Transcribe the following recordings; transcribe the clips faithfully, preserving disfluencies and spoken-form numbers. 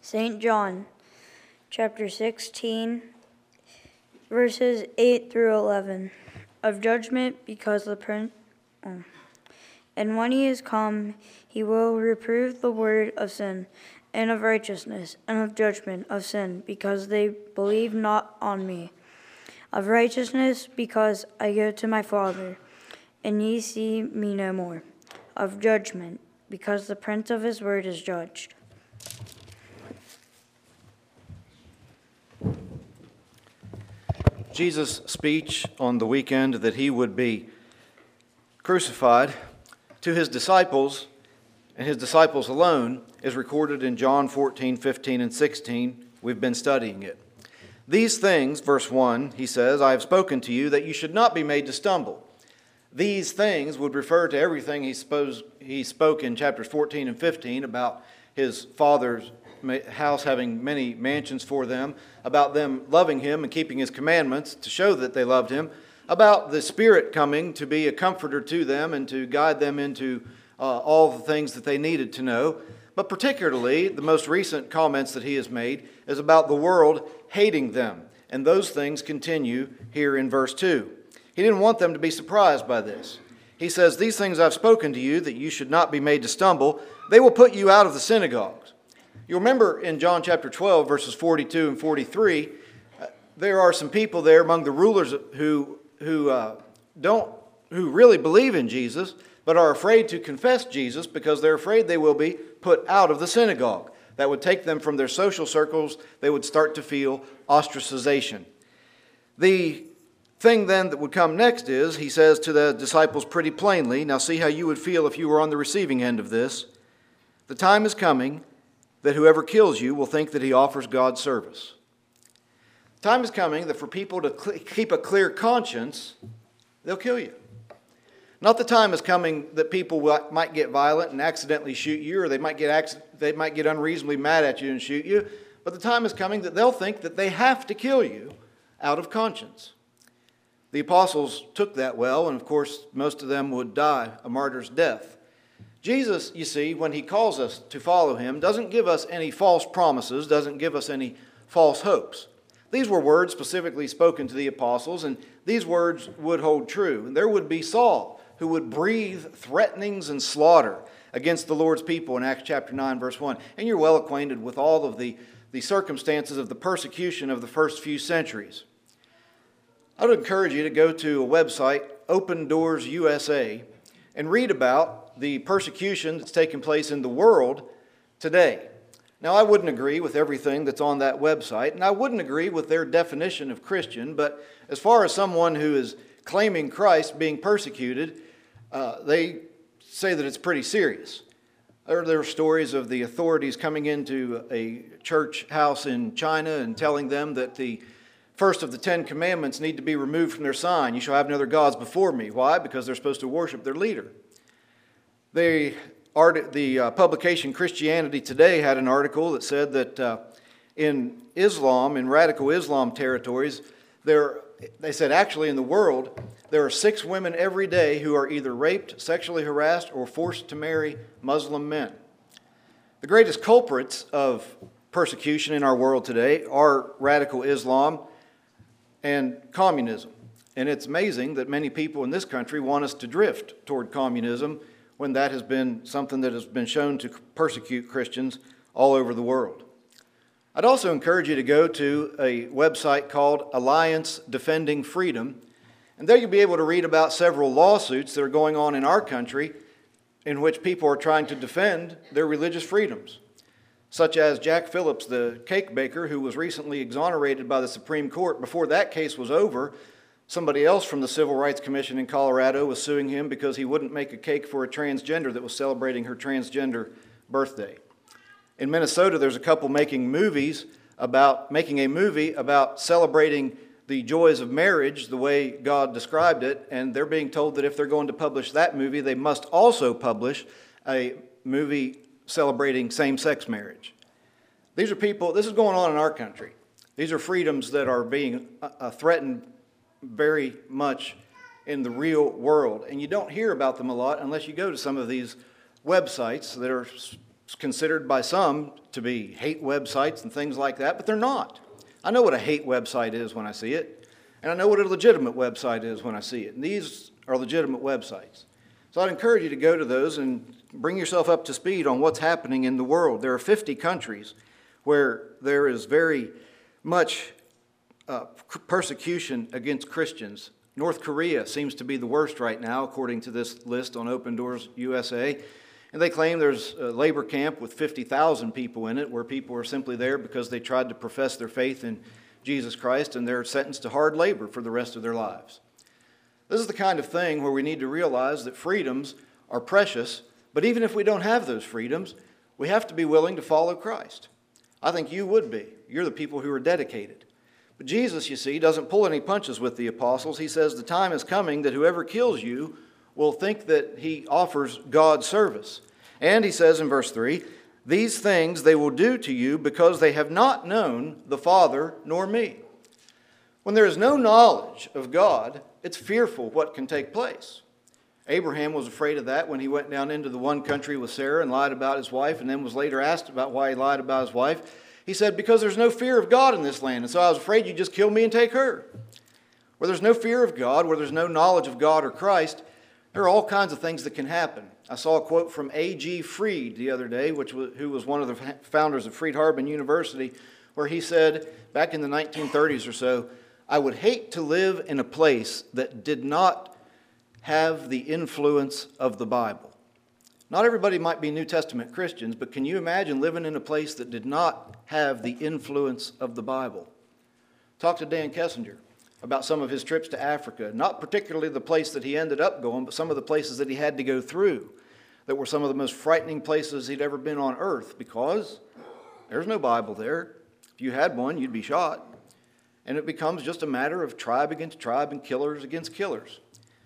Saint John, chapter sixteen, verses eight through eleven. Of judgment, because the prince... Oh. And when he is come, he will reprove the word of sin, and of righteousness, and of judgment of sin, because they believe not on me. Of righteousness, because I go to my Father, and ye see me no more. Of judgment, because the prince of his word is judged. Jesus' speech on the weekend that he would be crucified to his disciples, and his disciples alone, is recorded in John fourteen, fifteen, and sixteen. We've been studying it. These things, verse one, he says, I have spoken to you that you should not be made to stumble. These things would refer to everything he, supposed, he spoke in chapters fourteen and fifteen about his Father's house having many mansions for them, about them loving him and keeping his commandments to show that they loved him, about the Spirit coming to be a comforter to them and to guide them into uh, all the things that they needed to know. But particularly, the most recent comments that he has made is about the world hating them. And those things continue here in verse two. He didn't want them to be surprised by this. He says, these things I've spoken to you, that you should not be made to stumble. They will put you out of the synagogues. You remember in John chapter twelve, verses forty-two and forty-three, uh, there are some people there among the rulers who who uh, don't who really believe in Jesus, but are afraid to confess Jesus because they're afraid they will be put out of the synagogue. That would take them from their social circles. They would start to feel ostracization. The thing then that would come next is, he says to the disciples pretty plainly, now see how you would feel if you were on the receiving end of this. The time is coming that whoever kills you will think that he offers God service. The time is coming that for people to cl- keep a clear conscience, they'll kill you. Not the time is coming that people will, might get violent and accidentally shoot you, or they might get acc- they might get unreasonably mad at you and shoot you, but the time is coming that they'll think that they have to kill you out of conscience. The apostles took that well, and of course most of them would die a martyr's death. Jesus, you see, when he calls us to follow him, doesn't give us any false promises, doesn't give us any false hopes. These were words specifically spoken to the apostles, and these words would hold true. And there would be Saul, who would breathe threatenings and slaughter against the Lord's people in Acts chapter nine, verse one. And you're well acquainted with all of the, the circumstances of the persecution of the first few centuries. I would encourage you to go to a website, Open Doors U S A, and read about the persecution that's taking place in the world today. Now, I wouldn't agree with everything that's on that website, and I wouldn't agree with their definition of Christian, but as far as someone who is claiming Christ being persecuted, uh, they say that it's pretty serious. There, there are stories of the authorities coming into a church house in China and telling them that the first of the Ten Commandments need to be removed from their sign. You shall have no other gods before me. Why? Because they're supposed to worship their leader. They, the uh, publication Christianity Today had an article that said that uh, in Islam, in radical Islam territories, there, they said actually in the world, there are six women every day who are either raped, sexually harassed, or forced to marry Muslim men. The greatest culprits of persecution in our world today are radical Islam and communism. And it's amazing that many people in this country want us to drift toward communism when that has been something that has been shown to persecute Christians all over the world. I'd also encourage you to go to a website called Alliance Defending Freedom, and there you'll be able to read about several lawsuits that are going on in our country in which people are trying to defend their religious freedoms, such as Jack Phillips, the cake baker, who was recently exonerated by the Supreme Court. Before that case was over, somebody else from the Civil Rights Commission in Colorado was suing him because he wouldn't make a cake for a transgender that was celebrating her transgender birthday. In Minnesota, there's a couple making movies about making a movie about celebrating the joys of marriage the way God described it, and they're being told that if they're going to publish that movie, they must also publish a movie celebrating same-sex marriage. These are people, this is going on in our country. These are freedoms that are being uh, threatened very much in the real world. And you don't hear about them a lot unless you go to some of these websites that are considered by some to be hate websites and things like that, but they're not. I know what a hate website is when I see it, and I know what a legitimate website is when I see it. And these are legitimate websites. So I'd encourage you to go to those and bring yourself up to speed on what's happening in the world. There are fifty countries where there is very much uh, persecution against Christians. North Korea seems to be the worst right now, according to this list on Open Doors U S A. And they claim there's a labor camp with fifty thousand people in it, where people are simply there because they tried to profess their faith in Jesus Christ, and they're sentenced to hard labor for the rest of their lives. This is the kind of thing where we need to realize that freedoms are precious, but even if we don't have those freedoms, we have to be willing to follow Christ. I think you would be. You're the people who are dedicated. But Jesus, you see, doesn't pull any punches with the apostles. He says the time is coming that whoever kills you will think that he offers God's service. And he says in verse three, these things they will do to you because they have not known the Father nor me. When there is no knowledge of God, it's fearful what can take place. Abraham was afraid of that when he went down into the one country with Sarah and lied about his wife, and then was later asked about why he lied about his wife. He said, because there's no fear of God in this land, and so I was afraid you'd just kill me and take her. Where there's no fear of God, where there's no knowledge of God or Christ, there are all kinds of things that can happen. I saw a quote from A G Freed the other day, which was, who was one of the founders of Freed-Hardeman University, where he said, back in the nineteen thirties or so, I would hate to live in a place that did not have the influence of the Bible. Not everybody might be New Testament Christians, but can you imagine living in a place that did not have the influence of the Bible? Talk to Dan Kessinger about some of his trips to Africa, not particularly the place that he ended up going, but some of the places that he had to go through that were some of the most frightening places he'd ever been on earth, because there's no Bible there. If you had one, you'd be shot. And it becomes just a matter of tribe against tribe and killers against killers.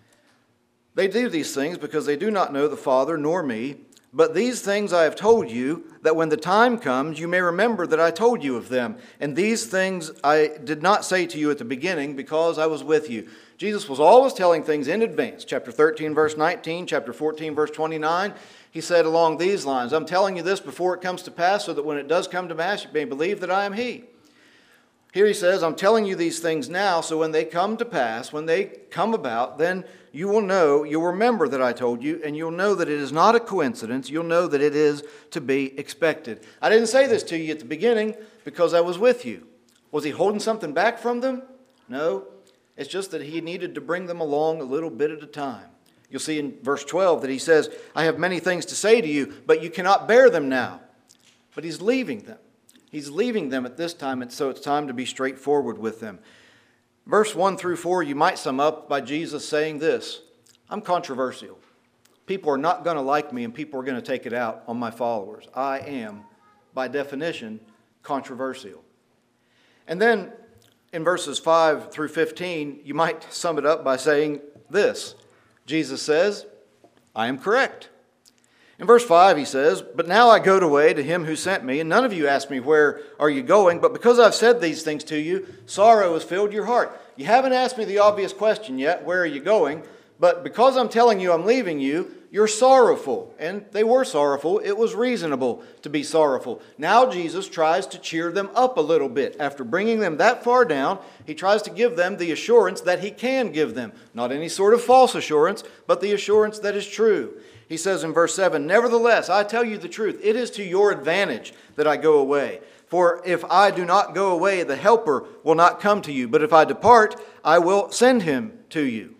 They do these things because they do not know the Father nor me, but these things I have told you, that when the time comes you may remember that I told you of them. And these things I did not say to you at the beginning because I was with you. Jesus was always telling things in advance. Chapter thirteen, verse nineteen, chapter fourteen, verse twenty-nine, he said along these lines, I'm telling you this before it comes to pass, so that when it does come to pass you may believe that I am he. Here he says, I'm telling you these things now, so when they come to pass, when they come about, then you will know, you'll remember that I told you, and you'll know that it is not a coincidence. You'll know that it is to be expected. I didn't say this to you at the beginning because I was with you. Was he holding something back from them? No. It's just that he needed to bring them along a little bit at a time. You'll see in verse twelve that he says, I have many things to say to you, but you cannot bear them now. But he's leaving them. He's leaving them at this time, and so it's time to be straightforward with them. Verse one through four, you might sum up by Jesus saying this, I'm controversial. People are not going to like me, and people are going to take it out on my followers. I am, by definition, controversial. And then in verses five through fifteen, you might sum it up by saying this. Jesus says, I am correct. In verse five he says, but now I go away to him who sent me, and none of you ask me, where are you going? But because I've said these things to you, sorrow has filled your heart. You haven't asked me the obvious question yet, where are you going? But because I'm telling you I'm leaving you, you're sorrowful. And they were sorrowful. It was reasonable to be sorrowful. Now Jesus tries to cheer them up a little bit. After bringing them that far down, he tries to give them the assurance that he can give them. Not any sort of false assurance, but the assurance that is true. He says in verse seven, nevertheless, I tell you the truth, it is to your advantage that I go away. For if I do not go away, the Helper will not come to you. But if I depart, I will send him to you.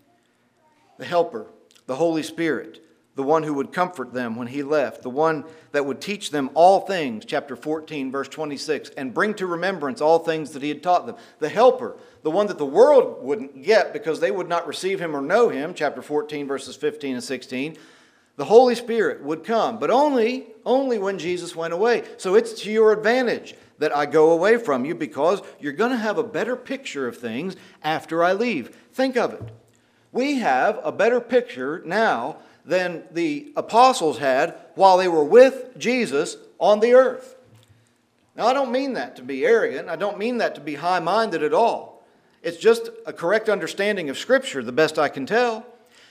The Helper, the Holy Spirit, the one who would comfort them when he left, the one that would teach them all things, chapter fourteen, verse twenty-six, and bring to remembrance all things that he had taught them. The Helper, the one that the world wouldn't get because they would not receive him or know him, chapter fourteen, verses fifteen and sixteen. The Holy Spirit would come, but only, only when Jesus went away. So it's to your advantage that I go away from you, because you're going to have a better picture of things after I leave. Think of it. We have a better picture now than the apostles had while they were with Jesus on the earth. Now, I don't mean that to be arrogant. I don't mean that to be high-minded at all. It's just a correct understanding of Scripture, the best I can tell.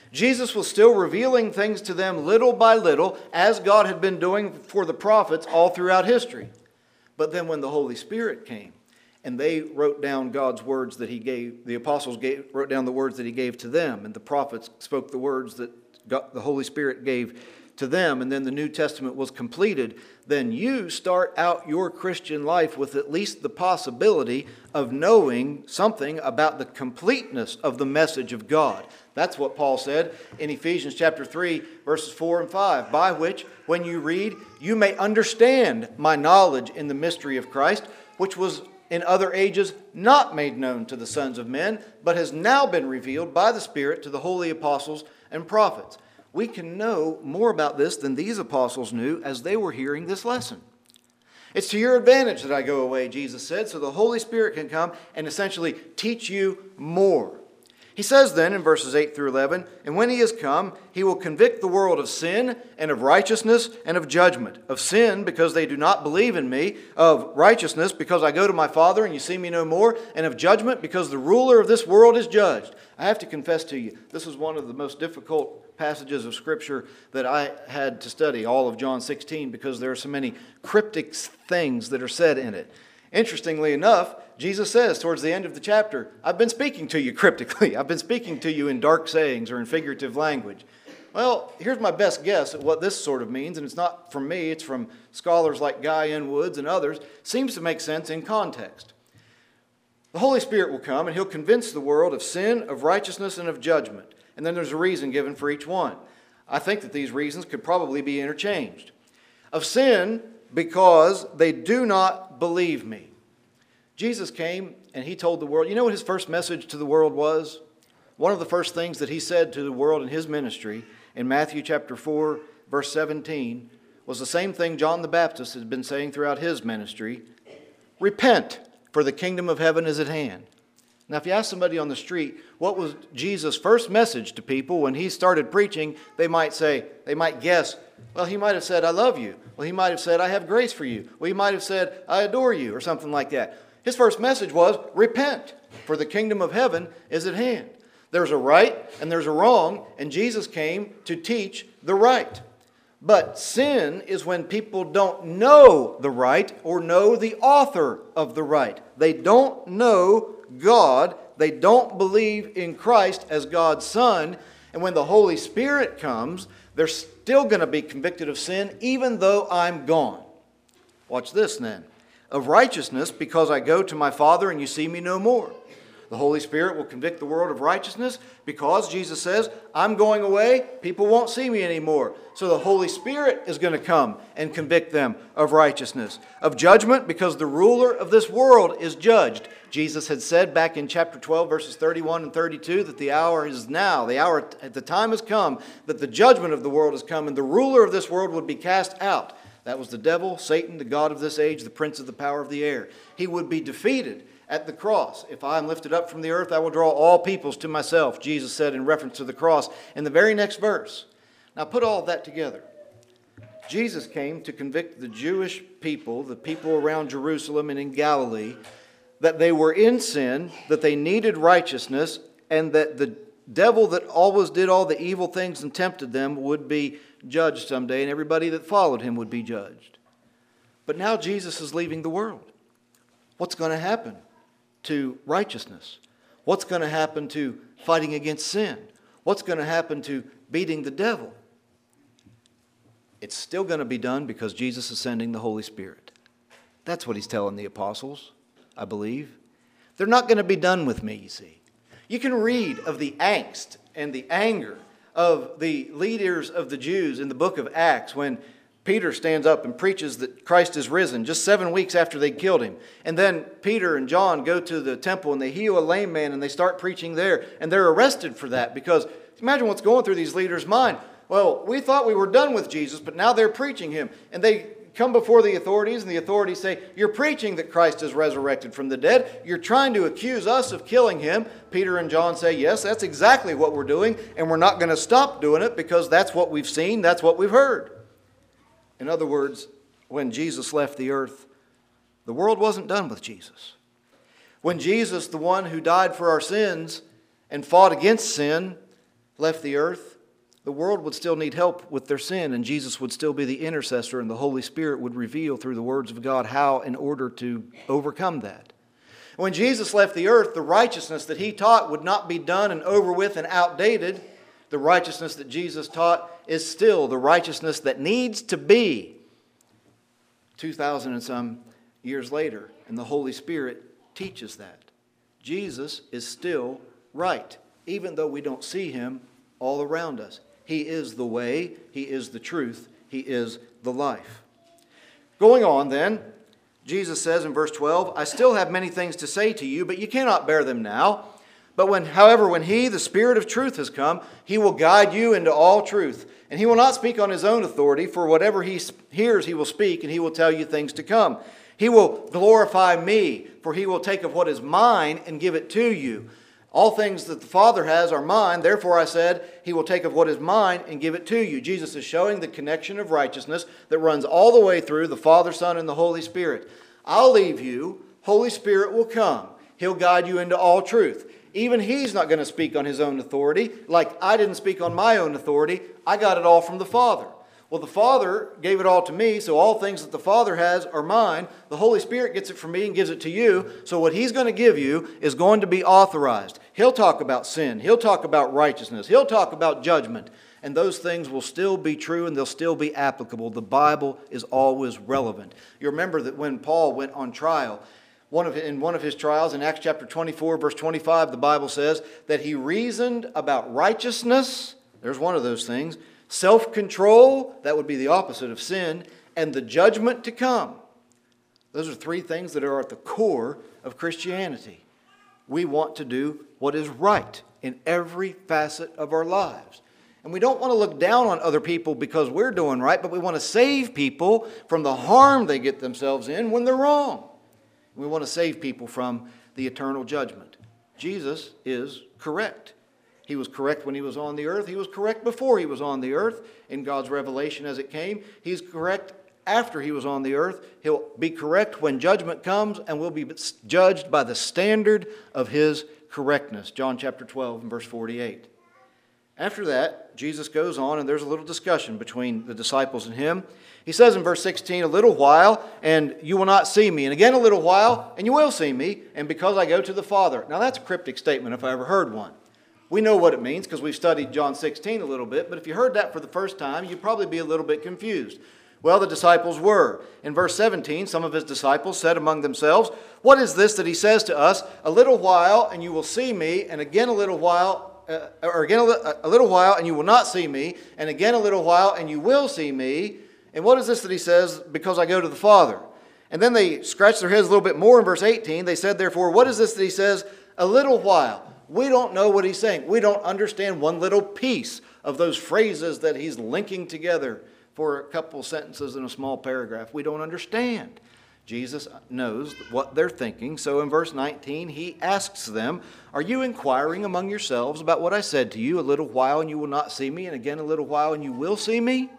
Jesus was still revealing things to them little by little, as God had been doing for the prophets all throughout history. But then when the Holy Spirit came, and they wrote down God's words that he gave, the apostles gave, wrote down the words that he gave to them, and the prophets spoke the words that God, the Holy Spirit gave to them, and then the New Testament was completed, then you start out your Christian life with at least the possibility of knowing something about the completeness of the message of God. That's what Paul said in Ephesians chapter three, verses four and five, by which, when you read, you may understand my knowledge in the mystery of Christ, which was in other ages not made known to the sons of men, but has now been revealed by the Spirit to the holy apostles and prophets. We can know more about this than these apostles knew as they were hearing this lesson. It's to your advantage that I go away, Jesus said, so the Holy Spirit can come and essentially teach you more. He says then in verses eight through eleven, and when he has come, he will convict the world of sin and of righteousness and of judgment. Of sin, because they do not believe in me. Of righteousness, because I go to my Father and you see me no more. And of judgment, because the ruler of this world is judged. I have to confess to you, this was one of the most difficult passages of Scripture that I had to study, all of John sixteen, because there are so many cryptic things that are said in it. Interestingly enough, Jesus says towards the end of the chapter, I've been speaking to you cryptically. I've been speaking to you in dark sayings or in figurative language. Well, here's my best guess at what this sort of means, and it's not from me, it's from scholars like Guy N. Woods and others. Seems to make sense in context. The Holy Spirit will come and he'll convince the world of sin, of righteousness, and of judgment. And then there's a reason given for each one. I think that these reasons could probably be interchanged. Of sin, because they do not believe me. Jesus came and he told the world, you know what his first message to the world was? One of the first things that he said to the world in his ministry in Matthew chapter four, verse seventeen, was the same thing John the Baptist had been saying throughout his ministry. Repent, for the kingdom of heaven is at hand. Now, if you ask somebody on the street, what was Jesus' first message to people when he started preaching, they might say, they might guess, well, he might have said, I love you. Well, he might have said, I have grace for you. Well, he might have said, I adore you, or something like that. His first message was, repent, for the kingdom of heaven is at hand. There's a right and there's a wrong, and Jesus came to teach the right. But sin is when people don't know the right or know the author of the right. They don't know God. They don't believe in Christ as God's Son. And when the Holy Spirit comes, they're still going to be convicted of sin even though I'm gone. Watch this then. Of righteousness, because I go to my Father and you see me no more. The Holy Spirit will convict the world of righteousness because Jesus says, I'm going away, people won't see me anymore. So the Holy Spirit is going to come and convict them of righteousness. Of judgment, because the ruler of this world is judged. Jesus had said back in chapter twelve, verses thirty-one and thirty-two, that the hour is now, the hour, the time has come, that the judgment of the world has come, and the ruler of this world would be cast out. That was the devil, Satan, the god of this age, the prince of the power of the air. He would be defeated at the cross. If I am lifted up from the earth, I will draw all peoples to myself, Jesus said in reference to the cross in the very next verse. Now put all of that together. Jesus came to convict the Jewish people, the people around Jerusalem and in Galilee, that they were in sin, that they needed righteousness, and that the devil that always did all the evil things and tempted them would be judged someday, and everybody that followed him would be judged. But now Jesus is leaving the world. What's going to happen to righteousness? What's going to happen to fighting against sin? What's going to happen to beating the devil? It's still going to be done because Jesus is sending the Holy Spirit. That's what he's telling the apostles, I believe. They're not going to be done with me, you see. You can read of the angst and the anger of the leaders of the Jews in the book of Acts when Peter stands up and preaches that Christ is risen just seven weeks after they killed him. And then Peter and John go to the temple and they heal a lame man and they start preaching there. And they're arrested for that because imagine what's going through these leaders' mind. Well, we thought we were done with Jesus, but now they're preaching him. And they come before the authorities and the authorities say, you're preaching that Christ is resurrected from the dead. You're trying to accuse us of killing him. Peter and John say, yes, that's exactly what we're doing. And we're not going to stop doing it because that's what we've seen. That's what we've heard. In other words, when Jesus left the earth, the world wasn't done with Jesus. When Jesus, the one who died for our sins and fought against sin, left the earth, the world would still need help with their sin, and Jesus would still be the intercessor, and the Holy Spirit would reveal through the words of God how in order to overcome that. When Jesus left the earth, the righteousness that he taught would not be done and over with and outdated. The righteousness that Jesus taught is still the righteousness that needs to be two thousand and some years later, and the Holy Spirit teaches that. Jesus is still right, even though we don't see him all around us. He is the way, he is the truth, he is the life. Going on then, Jesus says in verse twelve, I still have many things to say to you, but you cannot bear them now. But when, however, when he, the Spirit of truth, has come, he will guide you into all truth. And he will not speak on his own authority, for whatever he hears he will speak, and he will tell you things to come. He will glorify me, for he will take of what is mine and give it to you. All things that the Father has are mine, therefore I said, he will take of what is mine and give it to you. Jesus is showing the connection of righteousness that runs all the way through the Father, Son, and the Holy Spirit. I'll leave you, Holy Spirit will come. He'll guide you into all truth. Even he's not going to speak on his own authority, like I didn't speak on my own authority. I got it all from the Father. Well, the Father gave it all to me, so all things that the Father has are mine. The Holy Spirit gets it from me and gives it to you. So what he's going to give you is going to be authorized. He'll talk about sin. He'll talk about righteousness. He'll talk about judgment. And those things will still be true and they'll still be applicable. The Bible is always relevant. You remember that when Paul went on trial, one of, in one of his trials, in Acts chapter twenty-four, verse twenty-five, the Bible says that he reasoned about righteousness. There's one of those things. Self-control, that would be the opposite of sin, and the judgment to come. Those are three things that are at the core of Christianity. We want to do what is right in every facet of our lives. And we don't want to look down on other people because we're doing right, but we want to save people from the harm they get themselves in when they're wrong. We want to save people from the eternal judgment. Jesus is correct. He was correct when he was on the earth. He was correct before he was on the earth in God's revelation as it came. He's correct after he was on the earth. He'll be correct when judgment comes, and we'll be judged by the standard of his correctness. John chapter twelve and verse forty-eight. After that, Jesus goes on, and there's a little discussion between the disciples and him. He says in verse sixteen, a little while, and you will not see me. And again a little while, and you will see me, and because I go to the Father. Now that's a cryptic statement if I ever heard one. We know what it means because we've studied John sixteen a little bit, but if you heard that for the first time, you'd probably be a little bit confused. Well, the disciples were. In verse seventeen, some of his disciples said among themselves, what is this that he says to us, a little while and you will see me, and again a little while, uh, or again a, li- a little while and you will not see me, and again a little while and you will see me. And what is this that he says, because I go to the Father? And then they scratched their heads a little bit more in verse eighteen. They said, therefore, what is this that he says, a little while? We don't know what he's saying. We don't understand one little piece of those phrases that he's linking together for a couple sentences in a small paragraph. We don't understand. Jesus knows what they're thinking. So in verse nineteen, he asks them, are you inquiring among yourselves about what I said to you? A little while and you will not see me, and again a little while and you will see me?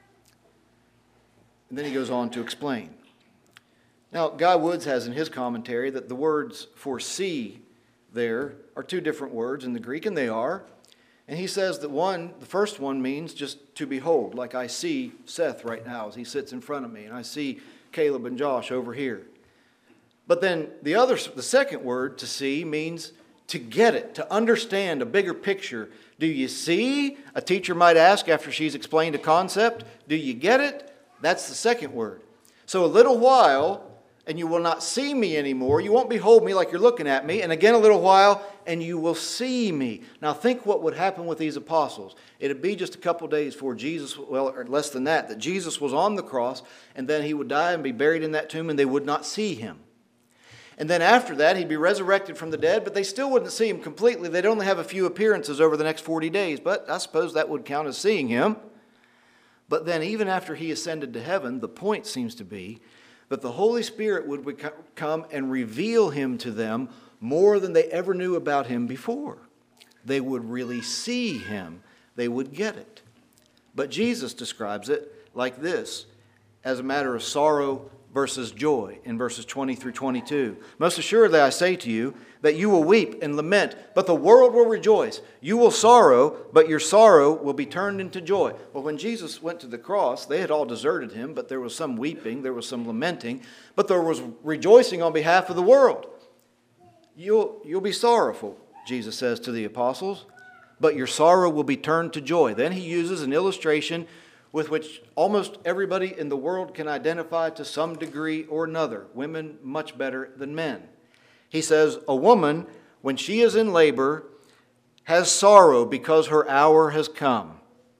And then he goes on to explain. Now, Guy Woods has in his commentary that the words for see there are two different words in the Greek, and they are. And he says that one, the first one means just to behold, like I see Seth right now as he sits in front of me, and I see Caleb and Josh over here. But then the other, the second word, to see, means to get it, to understand a bigger picture. Do you see? A teacher might ask after she's explained a concept. Do you get it? That's the second word. So a little while, and you will not see me anymore. You won't behold me like you're looking at me. And again a little while, and you will see me. Now think what would happen with these apostles. It'd be just a couple days before Jesus, well, or less than that, that Jesus was on the cross, and then he would die and be buried in that tomb, and they would not see him. And then after that, he'd be resurrected from the dead, but they still wouldn't see him completely. They'd only have a few appearances over the next forty days, but I suppose that would count as seeing him. But then even after he ascended to heaven, the point seems to be that the Holy Spirit would come and reveal him to them more than they ever knew about him before. They would really see him. They would get it. But Jesus describes it like this, as a matter of sorrow versus joy in verses twenty through twenty-two. Most assuredly I say to you that you will weep and lament, but the world will rejoice. You will sorrow, but your sorrow will be turned into joy. Well, when Jesus went to the cross, they had all deserted him, but there was some weeping, there was some lamenting, but there was rejoicing on behalf of the world. You'll, you'll be sorrowful, Jesus says to the apostles, but your sorrow will be turned to joy. Then he uses an illustration with which almost everybody in the world can identify to some degree or another. Women much better than men. He says, a woman, when she is in labor, has sorrow because her hour has come.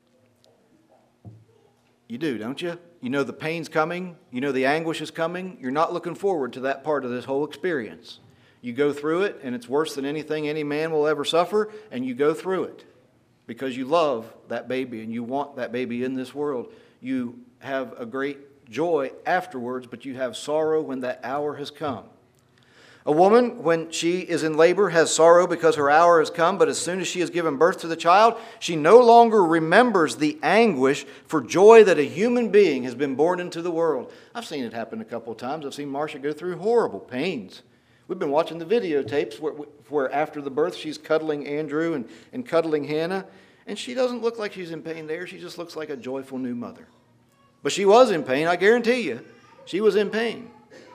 You do, don't you? You know the pain's coming. You know the anguish is coming. You're not looking forward to that part of this whole experience. You go through it, and it's worse than anything any man will ever suffer, and you go through it because you love that baby and you want that baby in this world. You have a great joy afterwards, but you have sorrow when that hour has come. A woman, when she is in labor, has sorrow because her hour has come, but as soon as she has given birth to the child, she no longer remembers the anguish for joy that a human being has been born into the world. I've seen it happen a couple of times. I've seen Marcia go through horrible pains. We've been watching the videotapes where, where after the birth she's cuddling Andrew and, and cuddling Hannah, and she doesn't look like she's in pain there. She just looks like a joyful new mother. But she was in pain, I guarantee you. She was in pain.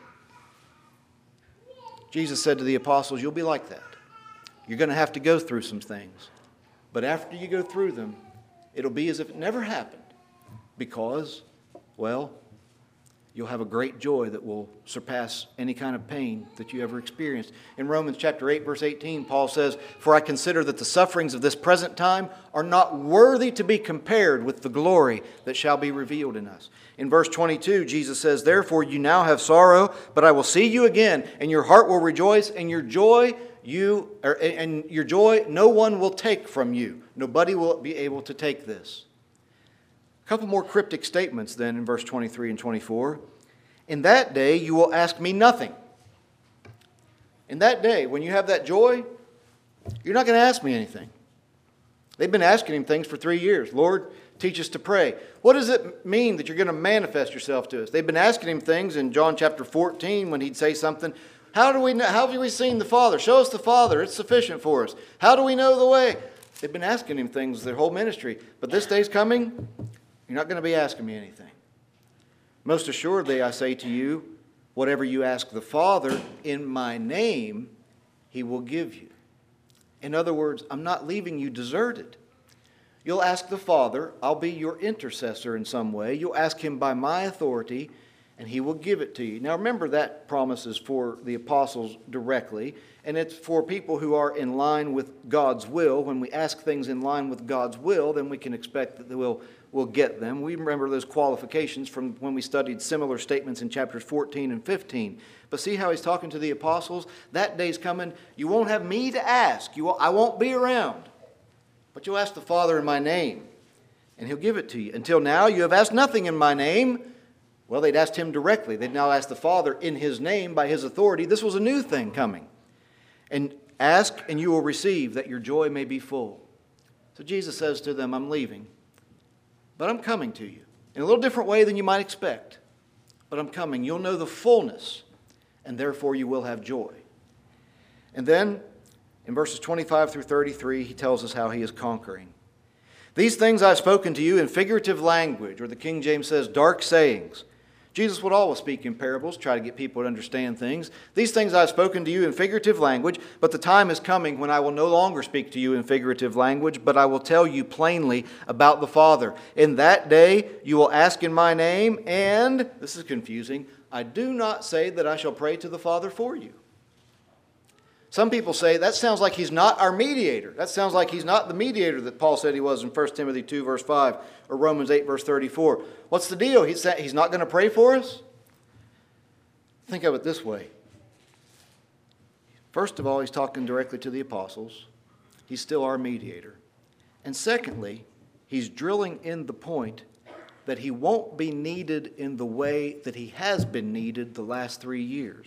Jesus said to the apostles, you'll be like that. You're going to have to go through some things. But after you go through them, it'll be as if it never happened. Because, well, you'll have a great joy that will surpass any kind of pain that you ever experienced. In Romans chapter eight, verse eighteen, Paul says, for I consider that the sufferings of this present time are not worthy to be compared with the glory that shall be revealed in us. In verse twenty-two, Jesus says, therefore you now have sorrow, but I will see you again, and your heart will rejoice, and your joy you or, and your joy no one will take from you. Nobody will be able to take this. A couple more cryptic statements then in verse twenty-three and twenty-four. In that day you will ask me nothing. In that day, when you have that joy, you're not going to ask me anything. They've been asking him things for three years. Lord, teach us to pray. What does it mean that you're going to manifest yourself to us? They've been asking him things in John chapter fourteen when he'd say something. How do we know, how have we seen the Father? Show us the Father. It's sufficient for us. How do we know the way? They've been asking him things their whole ministry. But this day's coming, you're not going to be asking me anything. Most assuredly, I say to you, whatever you ask the Father in my name, he will give you. In other words, I'm not leaving you deserted. You'll ask the Father, I'll be your intercessor in some way. You'll ask him by my authority, and he will give it to you. Now remember, that promise is for the apostles directly, and it's for people who are in line with God's will. When we ask things in line with God's will, then we can expect that we'll, we'll get them. We remember those qualifications from when we studied similar statements in chapters fourteen and fifteen. But see how he's talking to the apostles? That day's coming. You won't have me to ask. You won't, I won't be around. But you'll ask the Father in my name, and he'll give it to you. Until now, you have asked nothing in my name. Well, they'd asked him directly. They'd now asked the Father in his name, by his authority. This was a new thing coming. And ask, and you will receive, that your joy may be full. So Jesus says to them, I'm leaving, but I'm coming to you. In a little different way than you might expect. But I'm coming. You'll know the fullness, and therefore you will have joy. And then, in verses twenty-five through thirty-three, he tells us how he is conquering. These things I've spoken to you in figurative language, or the King James says dark sayings. Jesus would always speak in parables, try to get people to understand things. These things I've spoken to you in figurative language, but the time is coming when I will no longer speak to you in figurative language, but I will tell you plainly about the Father. In that day you will ask in my name, and, this is confusing, I do not say that I shall pray to the Father for you. Some people say that sounds like he's not our mediator. That sounds like he's not the mediator that Paul said he was in First Timothy two, verse five, or Romans eight, verse thirty-four. What's the deal? He's, he's not going to pray for us? Think of it this way. First of all, he's talking directly to the apostles. He's still our mediator. And secondly, he's drilling in the point that he won't be needed in the way that he has been needed the last three years.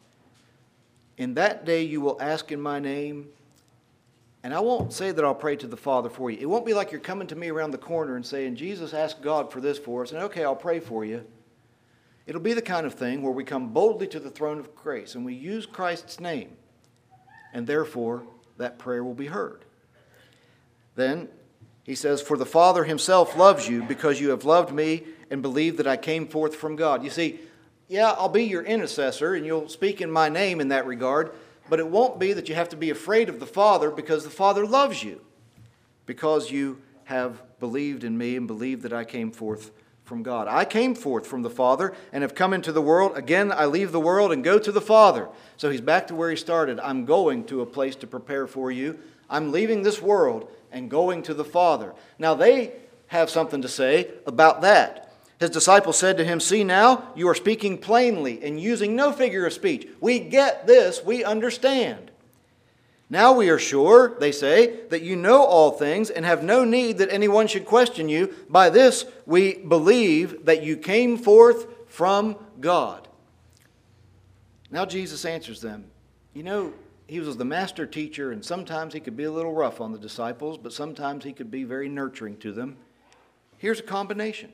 In that day you will ask in my name, and I won't say that I'll pray to the Father for you. It won't be like you're coming to me around the corner and saying, Jesus asked God for this for us, and okay, I'll pray for you. It'll be the kind of thing where we come boldly to the throne of grace and we use Christ's name, and therefore that prayer will be heard. Then he says, "For the Father himself loves you because you have loved me and believed that I came forth from God." You see, yeah, I'll be your intercessor and you'll speak in my name in that regard, but it won't be that you have to be afraid of the Father, because the Father loves you because you have believed in me and believed that I came forth from God. I came forth from the Father and have come into the world. Again, I leave the world and go to the Father. So he's back to where he started. I'm going to a place to prepare for you. I'm leaving this world and going to the Father. Now they have something to say about that. His disciples said to him, "See now, you are speaking plainly and using no figure of speech. We get this, we understand. Now we are sure," they say, "that you know all things and have no need that anyone should question you. By this we believe that you came forth from God." Now Jesus answers them. You know, he was the master teacher, and sometimes he could be a little rough on the disciples, but sometimes he could be very nurturing to them. Here's a combination.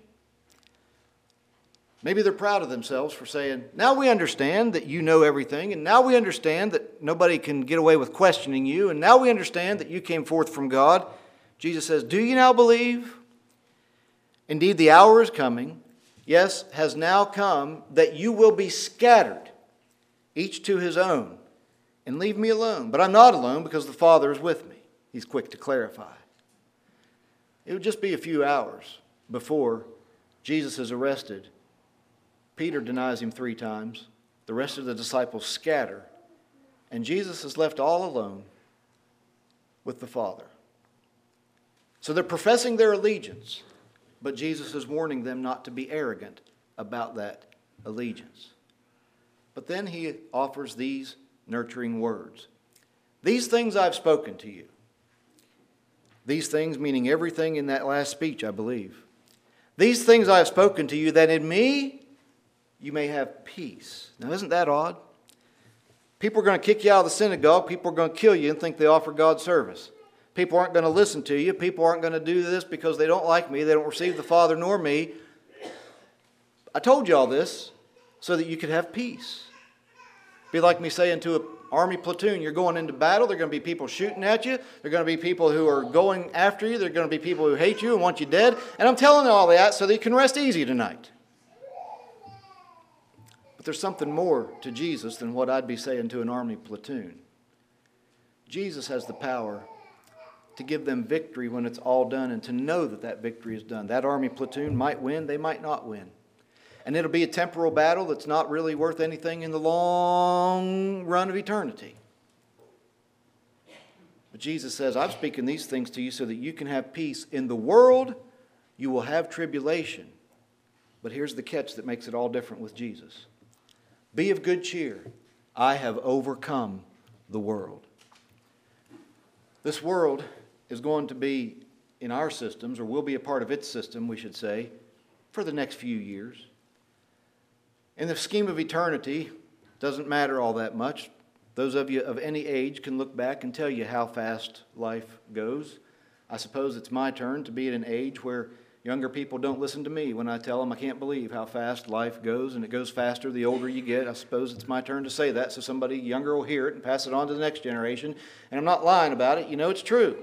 Maybe they're proud of themselves for saying, "Now we understand that you know everything, and now we understand that nobody can get away with questioning you, and now we understand that you came forth from God." Jesus says, "Do you now believe? Indeed, the hour is coming, yes, has now come, that you will be scattered, each to his own, and leave me alone. But I'm not alone, because the Father is with me." He's quick to clarify. It would just be a few hours before Jesus is arrested. Peter denies him three times. The rest of the disciples scatter. And Jesus is left all alone with the Father. So they're professing their allegiance, but Jesus is warning them not to be arrogant about that allegiance. But then he offers these nurturing words. "These things I've spoken to you." These things meaning everything in that last speech, I believe. "These things I have spoken to you, that in me you may have peace." Now, isn't that odd? People are going to kick you out of the synagogue. People are going to kill you and think they offer God service. People aren't going to listen to you. People aren't going to do this because they don't like me. They don't receive the Father nor me. I told you all this so that you could have peace. Be like me saying to an army platoon, you're going into battle. There are going to be people shooting at you. There are going to be people who are going after you. There are going to be people who hate you and want you dead. And I'm telling you all that so that you can rest easy tonight. There's something more to Jesus than what I'd be saying to an army platoon. Jesus has the power to give them victory when it's all done, and to know that that victory is done. That army platoon might win, they might not win. And it'll be a temporal battle that's not really worth anything in the long run of eternity. But Jesus says, "I'm speaking these things to you so that you can have peace. In the world, you will have tribulation." But here's the catch that makes it all different with Jesus. "Be of good cheer. I have overcome the world." This world is going to be in our systems, or will be a part of its system, we should say, for the next few years. In the scheme of eternity, doesn't matter all that much. Those of you of any age can look back and tell you how fast life goes. I suppose it's my turn to be at an age where younger people don't listen to me when I tell them I can't believe how fast life goes, and it goes faster the older you get. I suppose it's my turn to say that so somebody younger will hear it and pass it on to the next generation. And I'm not lying about it. You know it's true.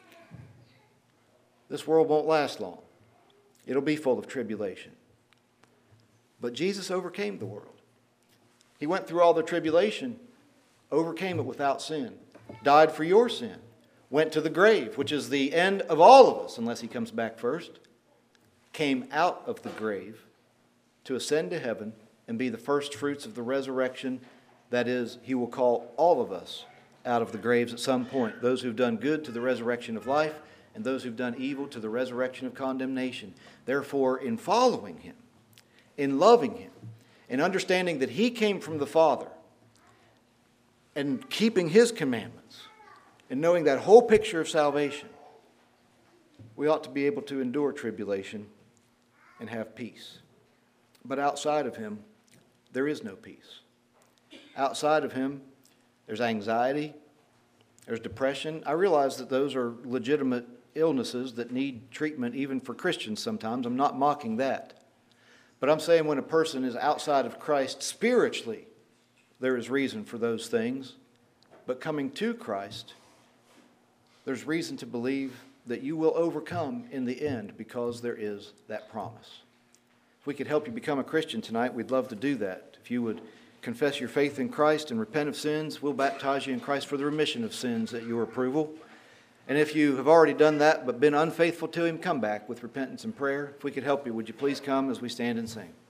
This world won't last long. It'll be full of tribulation. But Jesus overcame the world. He went through all the tribulation, overcame it without sin, died for your sin, went to the grave, which is the end of all of us unless he comes back first, came out of the grave to ascend to heaven and be the first fruits of the resurrection. That is, he will call all of us out of the graves at some point. Those who've done good to the resurrection of life, and those who've done evil to the resurrection of condemnation. Therefore, in following him, in loving him, in understanding that he came from the Father, and keeping his commandments, and knowing that whole picture of salvation, we ought to be able to endure tribulation and have peace. But outside of him, there is no peace. Outside of him, there's anxiety, there's depression. I realize that those are legitimate illnesses that need treatment even for Christians sometimes. I'm not mocking that. But I'm saying when a person is outside of Christ spiritually, there is reason for those things. But coming to Christ, there's reason to believe that you will overcome in the end because there is that promise. If we could help you become a Christian tonight, we'd love to do that. If you would confess your faith in Christ and repent of sins, we'll baptize you in Christ for the remission of sins at your approval. And if you have already done that but been unfaithful to Him, come back with repentance and prayer. If we could help you, would you please come as we stand and sing?